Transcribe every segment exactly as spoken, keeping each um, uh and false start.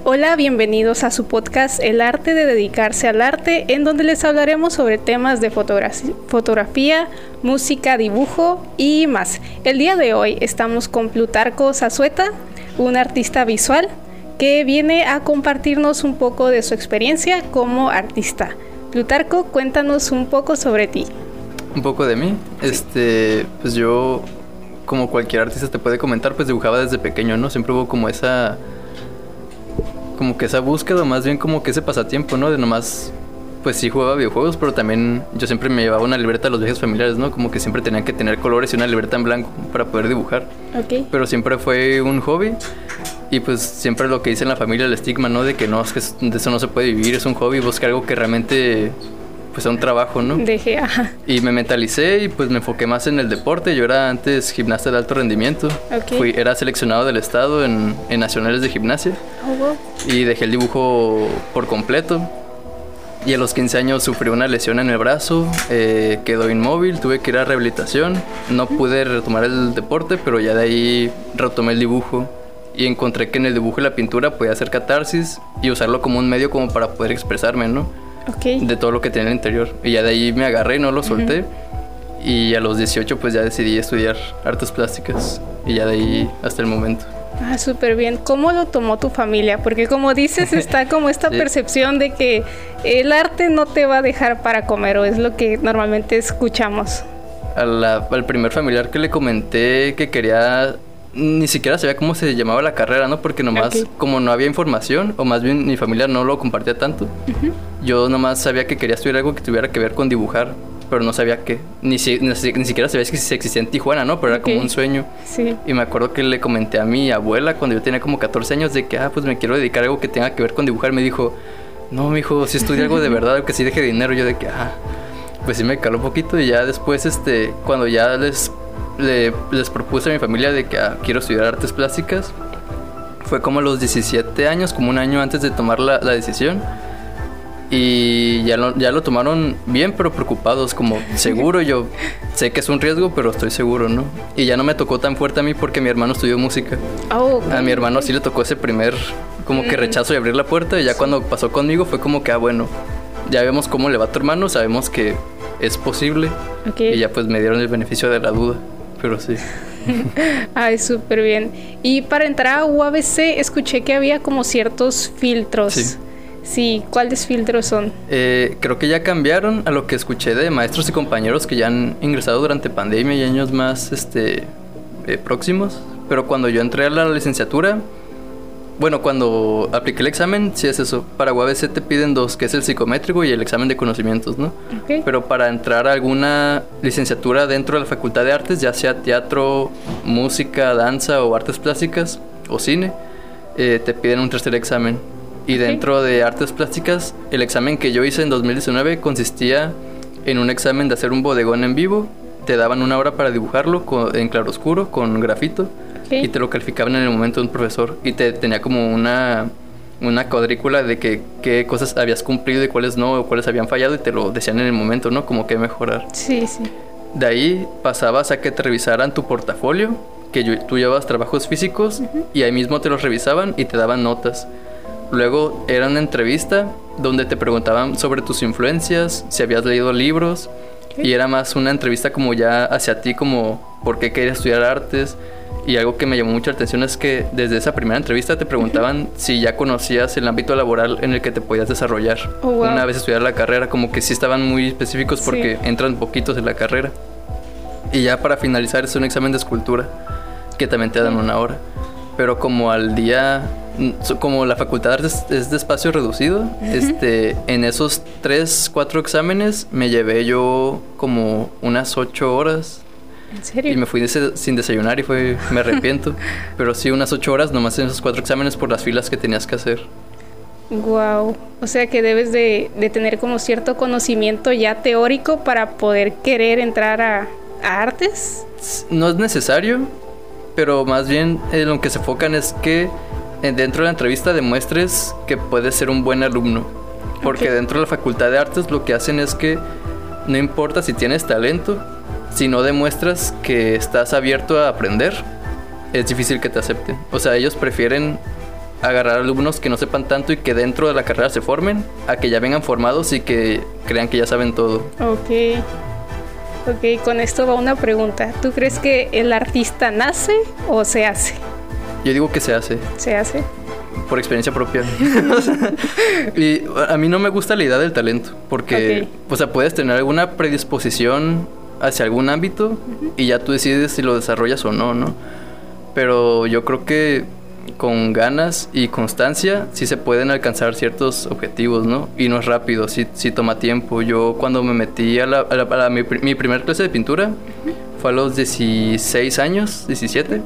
Hola, bienvenidos a su podcast El arte de dedicarse al arte, en donde les hablaremos sobre temas de fotogra- fotografía, música, dibujo y más. El día de hoy estamos con Plutarco Zazueta, un artista visual que viene a compartirnos un poco de su experiencia como artista. Plutarco, cuéntanos un poco sobre ti. Un poco de mí. Sí. Este, pues yo, como cualquier artista te puede comentar, pues dibujaba desde pequeño, ¿no? Siempre hubo como esa... como que esa búsqueda, más bien como que ese pasatiempo, ¿no? De nomás, pues sí jugaba videojuegos, pero también yo siempre me llevaba una libreta a los viajes familiares, ¿no? Como que siempre tenían que tener colores y una libreta en blanco para poder dibujar. Okay. Pero siempre fue un hobby y pues siempre lo que dice en la familia, el estigma, ¿no? De que no, es que de eso no se puede vivir, es un hobby, buscar algo que realmente... pues sea un trabajo, ¿no? Dejé, ajá. Y me mentalicé y pues me enfoqué más en el deporte. Yo era antes gimnasta de alto rendimiento. Okay. Fui, era seleccionado del estado en, en nacionales de gimnasia. Oh, wow. Y dejé el dibujo por completo. Y a los quince años sufrí una lesión en el brazo, eh, quedó inmóvil, tuve que ir a rehabilitación. No pude retomar el deporte, pero ya de ahí retomé el dibujo. Y encontré que en el dibujo y la pintura podía hacer catarsis y usarlo como un medio como para poder expresarme, ¿no? Okay. De todo lo que tenía en el interior. Y ya de ahí me agarré y no lo solté. Uh-huh. Y a los dieciocho pues ya decidí estudiar artes plásticas. Y ya de ahí hasta el momento. Ah, súper bien. ¿Cómo lo tomó tu familia? Porque como dices, está como esta sí. percepción de que el arte no te va a dejar para comer, o es lo que normalmente escuchamos. A la, al primer familiar que le comenté que quería... Ni siquiera sabía cómo se llamaba la carrera, ¿no? Porque nomás, okay. como no había información, o más bien mi familia no lo compartía tanto, uh-huh. yo nomás sabía que quería estudiar algo que tuviera que ver con dibujar, pero no sabía qué. Ni, si, ni, ni siquiera sabía que existía en Tijuana, ¿no? Pero era okay. como un sueño. Sí. Y me acuerdo que le comenté a mi abuela cuando yo tenía como catorce años de que, ah, pues me quiero dedicar a algo que tenga que ver con dibujar. Me dijo, no, mijo, si estudia algo de verdad, que si deje dinero. Yo de que, ah, pues sí me caló un poquito. Y ya después, este, cuando ya les... Le, les propuse a mi familia de que ah, quiero estudiar artes plásticas. Fue como a los diecisiete años, como un año antes de tomar la, la decisión. Y ya lo, ya lo tomaron bien, pero preocupados, como seguro. Yo sé que es un riesgo, pero estoy seguro, ¿no? Y ya no me tocó tan fuerte a mí porque mi hermano estudió música. Oh, okay. A mi hermano sí le tocó ese primer como que rechazo y abrir la puerta. Y ya cuando pasó conmigo fue como que, ah, bueno, ya vemos cómo le va a tu hermano, sabemos que es posible. Okay. Y ya pues me dieron el beneficio de la duda. Pero sí. Ay, súper bien. Y para entrar a U A B C escuché que había como ciertos filtros. Sí. Sí, ¿cuáles filtros son? Eh, creo que ya cambiaron a lo que escuché de maestros y compañeros que ya han ingresado durante pandemia y años más este, eh, próximos. Pero cuando yo entré a la licenciatura... Bueno, cuando apliqué el examen, sí es eso. Para U A B C te piden dos, que es el psicométrico y el examen de conocimientos, ¿no? Okay. Pero para entrar a alguna licenciatura dentro de la Facultad de Artes, ya sea teatro, música, danza o artes plásticas o cine, eh, te piden un tercer examen. Y okay. dentro de artes plásticas, el examen que yo hice en dos mil diecinueve consistía en un examen de hacer un bodegón en vivo. Te daban una hora para dibujarlo con, en claroscuro, con grafito. Okay. Y te lo calificaban en el momento de un profesor. Y te tenía como una, una cuadrícula de que qué cosas habías cumplido y cuáles no, o cuáles habían fallado. Y te lo decían en el momento, ¿no? Como qué mejorar. Sí, sí. De ahí pasabas a que te revisaran tu portafolio, que yo, tú llevabas trabajos físicos, uh-huh. y ahí mismo te los revisaban y te daban notas. Luego era una entrevista donde te preguntaban sobre tus influencias, si habías leído libros. Okay. Y era más una entrevista como ya hacia ti, como por qué querías estudiar artes. Y algo que me llamó mucha atención es que desde esa primera entrevista te preguntaban uh-huh. si ya conocías el ámbito laboral en el que te podías desarrollar. Oh, wow. Una vez estudiar la carrera, como que sí estaban muy específicos porque sí. entran poquitos en la carrera. Y ya para finalizar es un examen de escultura, que también te dan una hora. Pero como al día, como la facultad de artes es de espacio reducido, uh-huh. este, en esos tres, cuatro exámenes me llevé yo como unas ocho horas. ¿En serio? Y me fui des- sin desayunar y fue, me arrepiento. Pero sí, unas ocho horas nomás en esos cuatro exámenes por las filas que tenías que hacer. Wow. O sea que debes de, de tener como cierto conocimiento ya teórico para poder querer entrar a, a artes. No es necesario, pero más bien en lo que se enfocan es que dentro de la entrevista demuestres que puedes ser un buen alumno. Porque okay. dentro de la Facultad de Artes lo que hacen es que no importa si tienes talento, si no demuestras que estás abierto a aprender, es difícil que te acepten. O sea, ellos prefieren agarrar alumnos que no sepan tanto y que dentro de la carrera se formen, a que ya vengan formados y que crean que ya saben todo. Ok. Ok, con esto va una pregunta. ¿Tú crees que el artista nace o se hace? Yo digo que se hace. ¿Se hace? Por experiencia propia. Y a mí no me gusta la idea del talento, porque, okay. o sea, puedes tener alguna predisposición hacia algún ámbito uh-huh. y ya tú decides si lo desarrollas o no, ¿no? Pero yo creo que con ganas y constancia sí se pueden alcanzar ciertos objetivos, ¿no? Y no es rápido, sí, sí toma tiempo. Yo cuando me metí a, la, a, la, a la, mi, mi primer clase de pintura uh-huh. fue a los dieciséis años, diecisiete.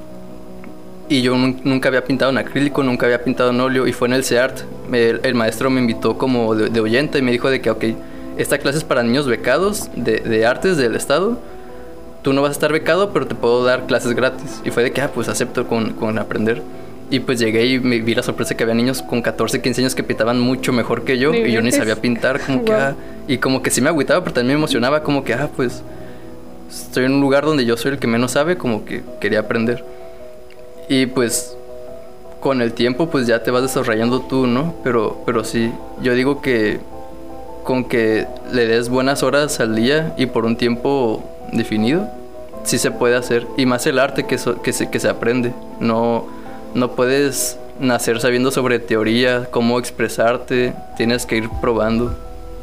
Y yo nunca había pintado en acrílico, nunca había pintado en óleo, y fue en el CEART. El, el maestro me invitó como de, de oyente y me dijo de que, ok, esta clase es para niños becados de, de artes del estado. Tú no vas a estar becado, pero te puedo dar clases gratis. Y fue de que, ah, pues acepto con, con aprender. Y pues llegué y me vi la sorpresa que había niños con catorce, quince años que pintaban mucho mejor que yo. Y yo ni sabía pintar, como que, wow. ah, y como que sí me agüitaba, pero también me emocionaba, como que, ah, pues estoy en un lugar donde yo soy el que menos sabe, como que quería aprender. Y pues con el tiempo pues ya te vas desarrollando tú, ¿no? Pero, pero sí, yo digo que con que le des buenas horas al día y por un tiempo definido, sí se puede hacer. Y más el arte que, so, que, se, que se aprende. No, no puedes nacer sabiendo sobre teoría, cómo expresarte, tienes que ir probando.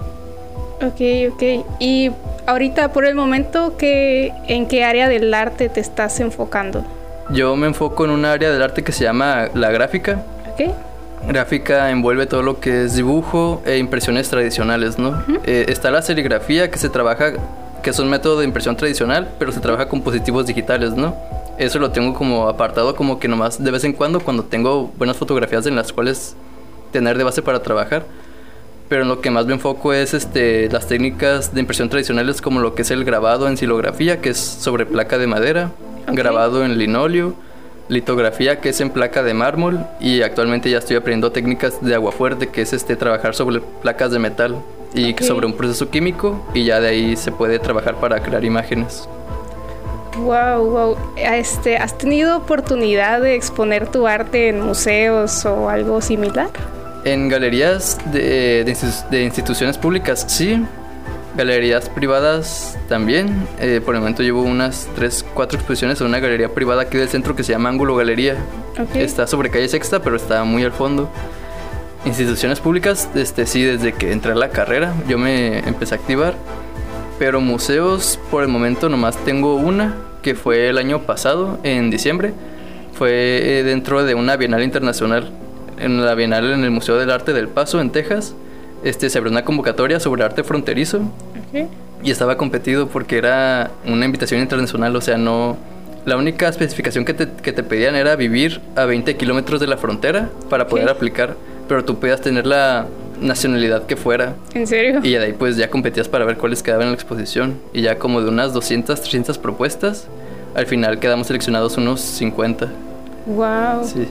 Ok, ok. Y ahorita por el momento, ¿qué, ¿en qué área del arte te estás enfocando? Yo me enfoco en un área del arte que se llama la gráfica. ¿Qué? Gráfica envuelve todo lo que es dibujo e impresiones tradicionales, ¿no? Uh-huh. Eh, está la serigrafía, que se trabaja, que es un método de impresión tradicional, pero se trabaja con positivos digitales, ¿no? Eso lo tengo como apartado, como que nomás de vez en cuando, cuando tengo buenas fotografías en las cuales tener de base para trabajar. Pero en lo que más me enfoco es este, las técnicas de impresión tradicionales, como lo que es el grabado en xilografía, que es sobre placa de madera. Okay. Grabado en linóleo, litografía, que es en placa de mármol, y actualmente ya estoy aprendiendo técnicas de aguafuerte, que es este trabajar sobre placas de metal y okay. sobre un proceso químico, y ya de ahí se puede trabajar para crear imágenes. Wow, wow. Este, ¿has tenido oportunidad de exponer tu arte en museos o algo similar? En galerías de, de, de instituciones públicas, sí. Galerías privadas también. Eh, por el momento llevo unas tres, cuatro exposiciones en una galería privada aquí del centro que se llama Ángulo Galería. Okay. Está sobre calle Sexta, pero está muy al fondo. Instituciones públicas, este, sí, desde que entré a la carrera yo me empecé a activar. Pero museos, por el momento nomás tengo una, que fue el año pasado, en diciembre. Fue eh, dentro de una Bienal Internacional. En la Bienal en el Museo del Arte del Paso, en Texas. Este, se abrió una convocatoria sobre arte fronterizo. Okay. Y estaba competido porque era una invitación internacional, o sea, no... La única especificación que te, que te pedían era vivir a veinte kilómetros de la frontera para okay. poder aplicar, pero tú podías tener la nacionalidad que fuera. ¿En serio? Y de ahí pues ya competías para ver cuáles quedaban en la exposición. Y ya como de unas doscientas, trescientas propuestas, al final quedamos seleccionados unos cincuenta. Wow. Sí.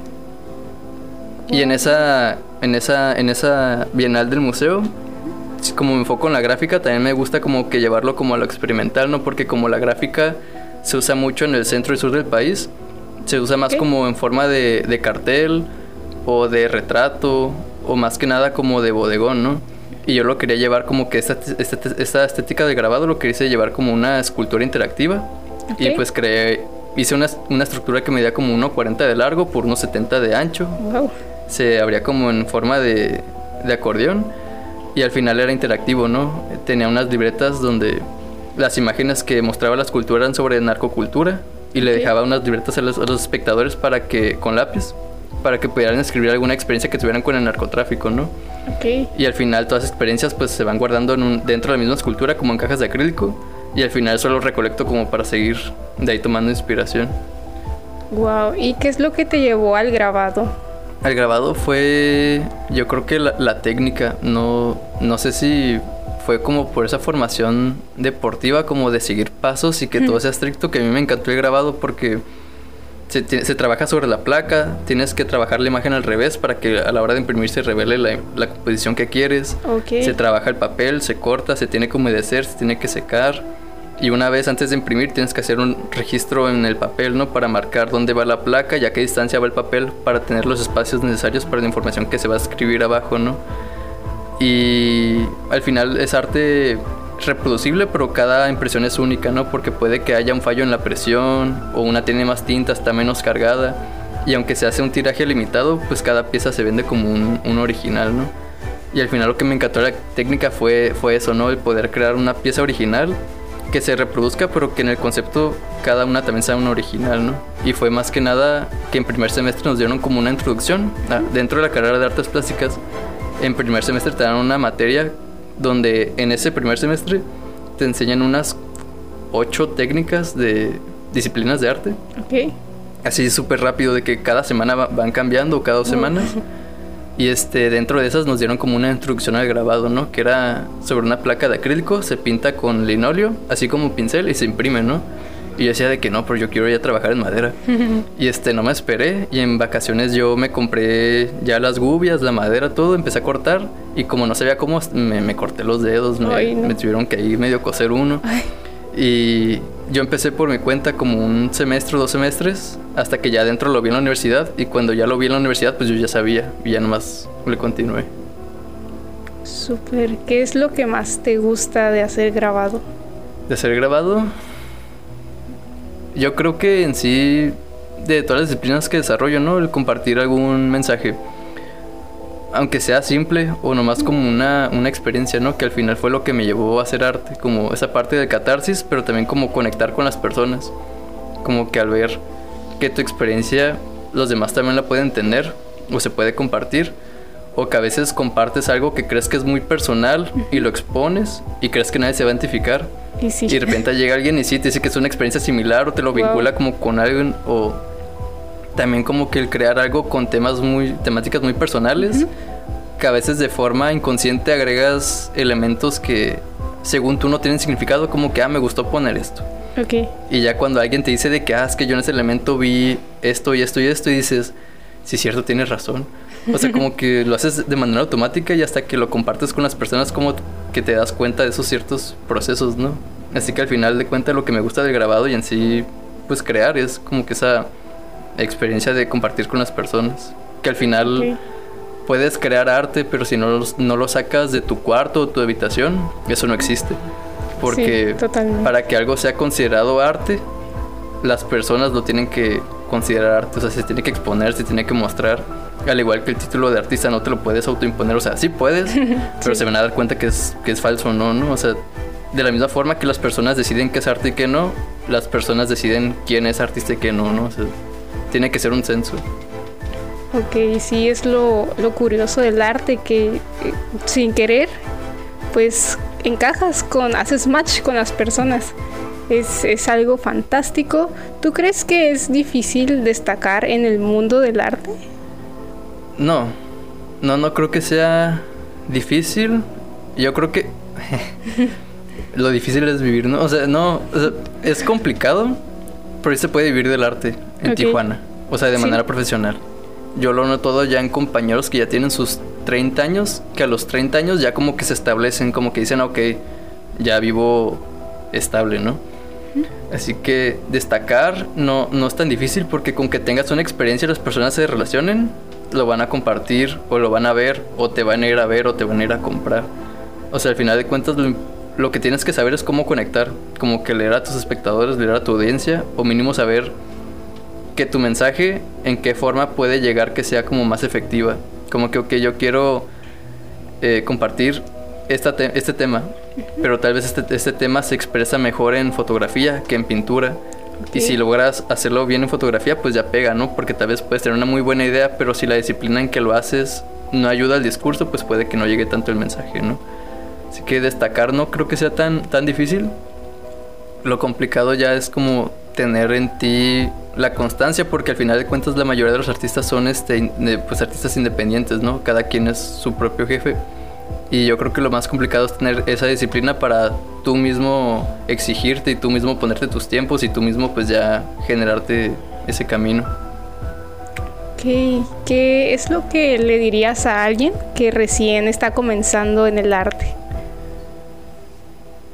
Y en esa, en esa, en esa bienal del museo, como me enfoco en la gráfica, también me gusta como que llevarlo como a lo experimental, ¿no? Porque como la gráfica se usa mucho en el centro y sur del país, se usa más okay. como en forma de, de cartel o de retrato, o más que nada como de bodegón, ¿no? Y yo lo quería llevar como que esta, esta, esta estética de grabado lo quería llevar como una escultura interactiva. Okay. Y pues creé, hice una, una estructura que medía como uno cuarenta de largo por uno setenta de ancho. Wow. Se abría como en forma de, de acordeón y al final era interactivo, ¿no? Tenía unas libretas donde las imágenes que mostraba la escultura eran sobre narcocultura y okay. le dejaba unas libretas a los, a los espectadores para que, con lápiz, para que pudieran escribir alguna experiencia que tuvieran con el narcotráfico, ¿no? Okay. Y al final todas las experiencias pues se van guardando en un, dentro de la misma escultura como en cajas de acrílico y al final solo recolecto como para seguir de ahí tomando inspiración. Wow, ¿y qué es lo que te llevó al grabado? El grabado fue, yo creo que la, la técnica, no, no sé si fue como por esa formación deportiva, como de seguir pasos y que todo sea estricto, que a mí me encantó el grabado porque se, se trabaja sobre la placa, tienes que trabajar la imagen al revés para que a la hora de imprimir se revele la, la composición que quieres. Okay. Se trabaja el papel, se corta, se tiene que humedecer, se tiene que secar Y una vez antes de imprimir tienes que hacer un registro en el papel, ¿no? Para marcar dónde va la placa y a qué distancia va el papel para tener los espacios necesarios para la información que se va a escribir abajo, ¿no? Y al final es arte reproducible, pero cada impresión es única, ¿no? Porque puede que haya un fallo en la presión o una tiene más tinta, está menos cargada. Y aunque se hace un tiraje limitado, pues cada pieza se vende como un, un original, ¿no? Y al final lo que me encantó de la técnica fue, fue eso, ¿no? El poder crear una pieza original que se reproduzca, pero que en el concepto cada una también sea una original, ¿no? Y fue más que nada que en primer semestre nos dieron como una introducción. Ah, dentro de la carrera de artes plásticas, en primer semestre te dan una materia donde en ese primer semestre te enseñan unas ocho técnicas de disciplinas de arte. Ok. Así súper rápido, de que cada semana va, van cambiando, cada dos semanas. Y este, dentro de esas nos dieron como una introducción al grabado, ¿no? Que era sobre una placa de acrílico, se pinta con linóleo, así como pincel, y se imprime, ¿no? Y yo decía de que no, pero yo quiero ya trabajar en madera. Y este, no me esperé, y en vacaciones yo me compré ya las gubias, la madera, todo, empecé a cortar, y como no sabía cómo, me, me corté los dedos, me, Ay, no. me tuvieron que ahí medio coser uno. Ay. Y yo empecé por mi cuenta como un semestre o dos semestres, hasta que ya adentro lo vi en la universidad, y cuando ya lo vi en la universidad, pues yo ya sabía, y ya nomás le continué. Súper. ¿Qué es lo que más te gusta de hacer grabado? De hacer grabado, yo creo que en sí, de todas las disciplinas que desarrollo, ¿no? El compartir algún mensaje, aunque sea simple o nomás como una, una experiencia, ¿no? Que al final fue lo que me llevó a hacer arte, como esa parte de catarsis, pero también como conectar con las personas, como que al ver que tu experiencia los demás también la pueden tener o se puede compartir, o que a veces compartes algo que crees que es muy personal y lo expones y crees que nadie se va a identificar. Y sí. Y de repente llega alguien y sí te dice que es una experiencia similar o te lo vincula Wow. como con alguien, o también como que el crear algo con temas muy, temáticas muy personales, uh-huh. que a veces de forma inconsciente agregas elementos que según tú no tienen significado, como que, ah, me gustó poner esto. Okay. Y ya cuando alguien te dice de que, ah, es que yo en ese elemento vi esto y esto y esto, y dices, sí, cierto, tienes razón. O sea, como que lo haces de manera automática y hasta que lo compartes con las personas como que te das cuenta de esos ciertos procesos, ¿no? Así que al final de cuentas lo que me gusta del grabado y en sí, pues crear, es como que esa experiencia de compartir con las personas. Que al final okay. puedes crear arte, pero si no, no lo sacas de tu cuarto o tu habitación, eso no existe. Porque sí, para que algo sea considerado arte, las personas lo tienen que considerar arte. O sea, se tiene que exponer, se tiene que mostrar. Al igual que el título de artista no te lo puedes autoimponer. O sea, sí puedes, pero sí. se van a dar cuenta que es, que es falso o no, ¿no? O sea, de la misma forma que las personas deciden qué es arte y qué no, las personas deciden quién es artista y qué no, ¿no? O sea, tiene que ser un censo. Ok, sí, es lo, lo curioso del arte, que eh, sin querer, pues encajas con, haces match con las personas. Es, es algo fantástico. ¿Tú crees que es difícil destacar en el mundo del arte? No, no, no creo que sea difícil. Yo creo que lo difícil es vivir, ¿no? O sea, no, o sea, es complicado, pero sí se puede vivir del arte en okay. Tijuana. O sea, de manera sí. profesional. Yo lo noto ya en compañeros que ya tienen sus treinta años, que a los treinta años ya como que se establecen, como que dicen, ok, ya vivo estable, ¿no? Uh-huh. Así que destacar no, no es tan difícil, porque con que tengas una experiencia y las personas se relacionen, lo van a compartir o lo van a ver o te van a ir a ver o te van a ir a comprar. O sea, al final de cuentas lo, lo que tienes que saber es cómo conectar, como que leer a tus espectadores, leer a tu audiencia, o mínimo saber que tu mensaje en qué forma puede llegar que sea como más efectiva. Como que, ok, yo quiero eh, compartir esta te- este tema, uh-huh. pero tal vez este, este tema se expresa mejor en fotografía que en pintura. Okay. Y si logras hacerlo bien en fotografía, pues ya pega, ¿no? Porque tal vez puedes tener una muy buena idea, pero si la disciplina en que lo haces no ayuda al discurso, pues puede que no llegue tanto el mensaje, ¿no? Así que destacar no creo que sea tan, tan difícil. Lo complicado ya es como tener en ti la constancia, porque al final de cuentas la mayoría de los artistas son este, pues artistas independientes, ¿no? Cada quien es su propio jefe. Y yo creo que lo más complicado es tener esa disciplina para tú mismo exigirte y tú mismo ponerte tus tiempos y tú mismo pues ya generarte ese camino. ¿Qué, qué es lo que le dirías a alguien que recién está comenzando en el arte?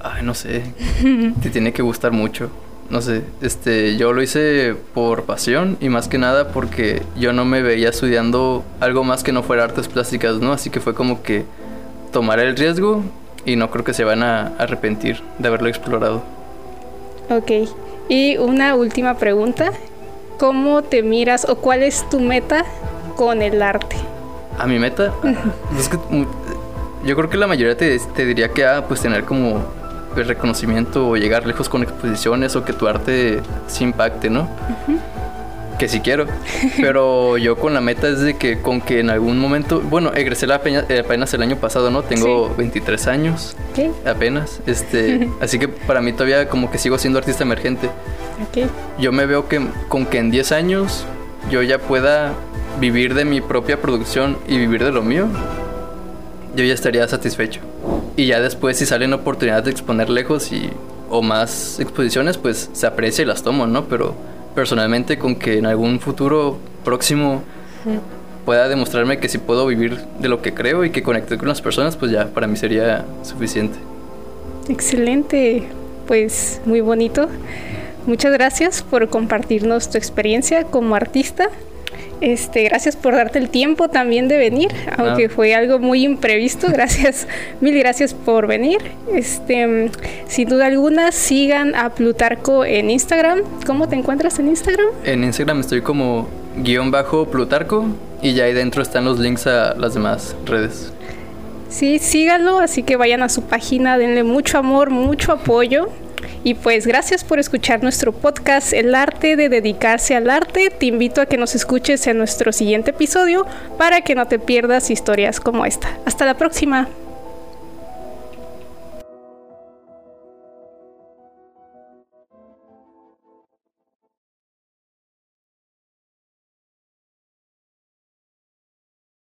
Ay, no sé. Te tiene que gustar mucho. No sé, este, yo lo hice por pasión y más que nada porque yo no me veía estudiando algo más que no fuera artes plásticas, ¿no? Así que fue como que tomar el riesgo y no creo que se van a arrepentir de haberlo explorado. Ok, y una última pregunta. ¿Cómo te miras o cuál es tu meta con el arte? ¿A mi meta? Es que, yo creo que la mayoría te, te diría que, ah, pues tener como el reconocimiento o llegar lejos con exposiciones o que tu arte se impacte, ¿no? Uh-huh. Que sí quiero. Pero yo con la meta es de que con que en algún momento... Bueno, egresé la peña, eh, apenas el año pasado, ¿no? Tengo sí. veintitrés años. ¿Qué? Apenas. Este, así que para mí todavía como que sigo siendo artista emergente. Okay. Yo me veo que con que en diez años yo ya pueda vivir de mi propia producción y vivir de lo mío, yo ya estaría satisfecho. Y ya después si salen oportunidades de exponer lejos y, o más exposiciones, pues se aprecia y las tomo, ¿no? Pero personalmente con que en algún futuro próximo sí. pueda demostrarme que sí puedo vivir de lo que creo y que conecte con las personas, pues ya para mí sería suficiente. Excelente, pues muy bonito. Muchas gracias por compartirnos tu experiencia como artista. Este, gracias por darte el tiempo también de venir, aunque ah. fue algo muy imprevisto. Gracias, mil gracias por venir. Este, sin duda alguna, sigan a Plutarco en Instagram. ¿Cómo te encuentras en Instagram? En Instagram estoy como guión bajo Plutarco y ya ahí dentro están los links a las demás redes. Sí, síganlo, así que vayan a su página, denle mucho amor, mucho apoyo. Y pues gracias por escuchar nuestro podcast El arte de dedicarse al arte. Te invito a que nos escuches en nuestro siguiente episodio para que no te pierdas historias como esta. Hasta la próxima.